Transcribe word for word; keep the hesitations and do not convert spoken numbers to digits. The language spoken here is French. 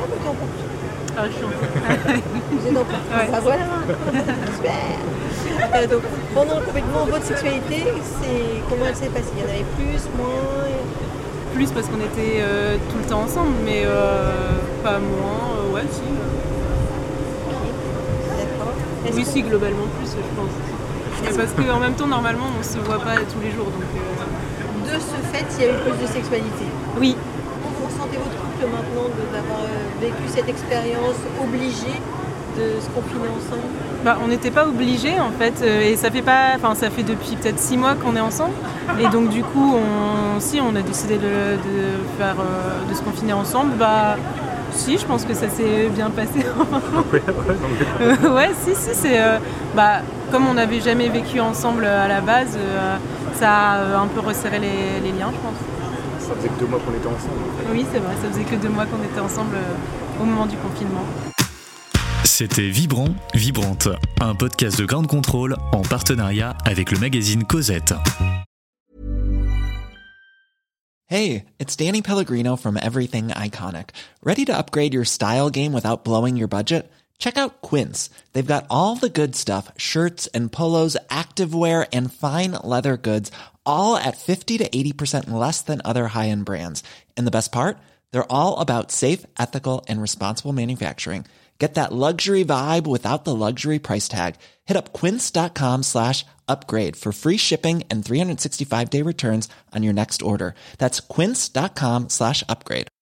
ou t'es en couple? Ah, je suis en couple. Vous êtes en couple? Ouais. Ah voilà. Super. Euh, donc pendant le confinement, votre sexualité, c'est comment elle s'est passée? Il y en avait plus, moins? Plus parce qu'on était euh, tout le temps ensemble, mais euh, pas moins, euh, ouais, si. D'accord. Est-ce Oui, qu'on- si, globalement plus, je pense. Mais parce qu'en même temps, normalement, on se voit pas tous les jours, donc... euh, De ce fait, il y a eu plus de sexualité. Oui. Comment vous sentez votre couple maintenant de- d'avoir euh, vécu cette expérience obligée de se confiner ensemble? Bah, on n'était pas obligés en fait, euh, et ça fait pas, enfin ça fait depuis peut-être six mois qu'on est ensemble, et donc du coup, on, si on a décidé de, de faire, euh, de se confiner ensemble, bah si, je pense que ça s'est bien passé. Euh, ouais, si, si, c'est, euh, bah comme on n'avait jamais vécu ensemble à la base, euh, ça a euh, un peu resserré les, les liens, je pense. Ça faisait que deux mois qu'on était ensemble. En fait. Oui, c'est vrai, ça faisait que deux mois qu'on était ensemble euh, au moment du confinement. C'était Vibrant, Vibrante, un podcast de Ground Control en partenariat avec le magazine Cosette. Hey, it's Danny Pellegrino from Everything Iconic. Ready to upgrade your style game without blowing your budget? Check out Quince. They've got all the good stuff, shirts and polos, activewear, and fine leather goods, all at fifty to eighty percent less than other high-end brands. And the best part? They're all about safe, ethical, and responsible manufacturing. Get that luxury vibe without the luxury price tag. Hit up quince.com slash upgrade for free shipping and three sixty-five day returns on your next order. That's quince.com slash upgrade.